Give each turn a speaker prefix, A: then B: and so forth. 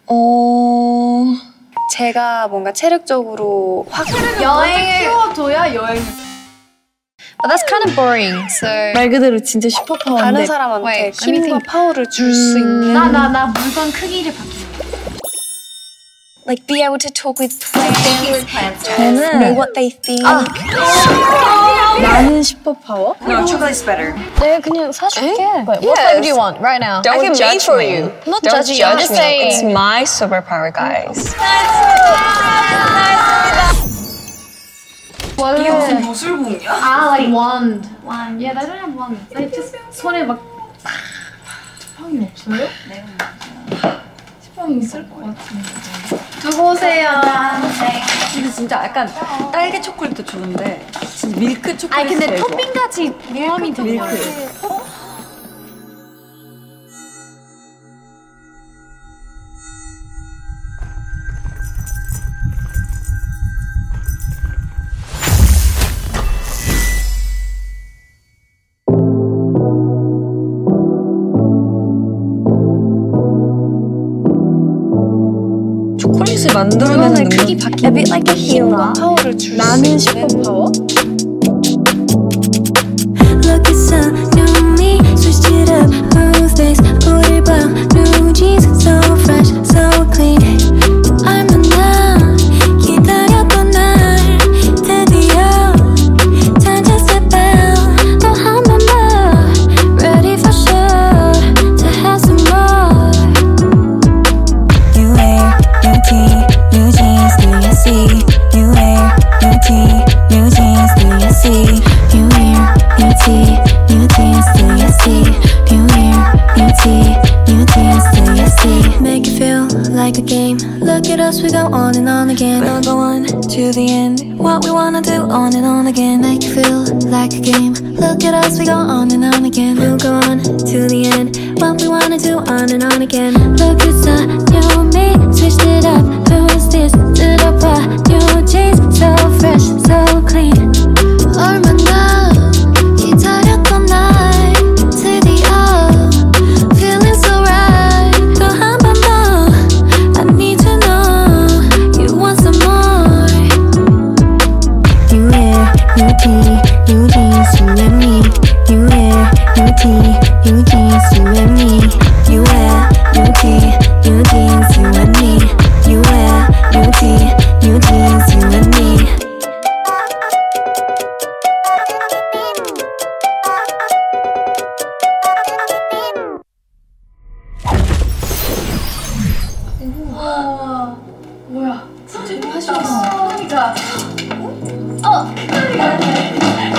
A: 제가 뭔가 체력적으로 확
B: 여행을 키워줘야 여행을.
C: But that's kind of boring. So
B: 말 그대로 진짜 슈퍼파워인데.
A: 다른 사람한테
C: Wait,
A: 힘과 파워를 줄 수 있는.
B: 나 물건 크기를 바뀌어.
A: Like be able to talk with plants, know
B: 저는
A: what they think.
B: 나는 슈퍼파워?
D: No, chocolate's better.
C: 네, 그냥 사줄게. What flavor do you want right now?
D: Don't
C: I can
D: judge
C: make for
D: me.
C: you. I'm not
D: Don't
C: judging you. I'm
D: judge
C: just
D: me.
C: saying.
D: It's my superpower, guys.
B: 이게 무슨
D: 무술봉이야?
B: like wand. Yeah, I don't have wand. I just 손에 막 지팡이 없어요? 네. 지팡이 있을 것 같은데. 두고 오세요.
E: 근데 진짜 약간 딸기 초콜릿도 좋은데 진짜 밀크 초콜릿.
B: 아니 근데 토핑 같이 밀감이 되게
E: 밀크.
D: 초콜릿을 만들어내는
A: 물건의
D: 능력.
A: 크기 바뀌는. A bit like a 힘과 파워를 줄 수
B: 나는
A: 있는.
B: 슈퍼파워?
F: Look at some new me, switched it up, move this, booty brown, new jeans, so fresh, so clean. 얼마나 기다렸던 날 드디어 time to step out. 또 한 번 더 ready for sure to have some more. New hair, new tee, new jeans, do you see? New hair, new tee, new jeans, do you see? New hair, new tee, new jeans, do you see? New hair, new tee, new jeans, do you see? Make it feel like a game. Look at us, we go on and on again. We'll go on to the end. What we wanna do on and on again. Make it feel like a game. Look at us, we go on and on again. We'll go on to the end. What we wanna do on and on again. Look at the new me, switched it up. Who's this? 들어봐, new jeans, so fresh, so clean. 얼마나 기다렸던 날 드디어 feeling so right. 또 한 번 더 I need to know you want some more. New hair, new tee, new jeans, you and me. New hair, new tee, new jeans, you and me. New hair, new tee, new jeans, you and me. New hair, new tee, new jeans, you and me.
B: 뭐야? 진짜 하시겠어. 그러니까. 그러니까.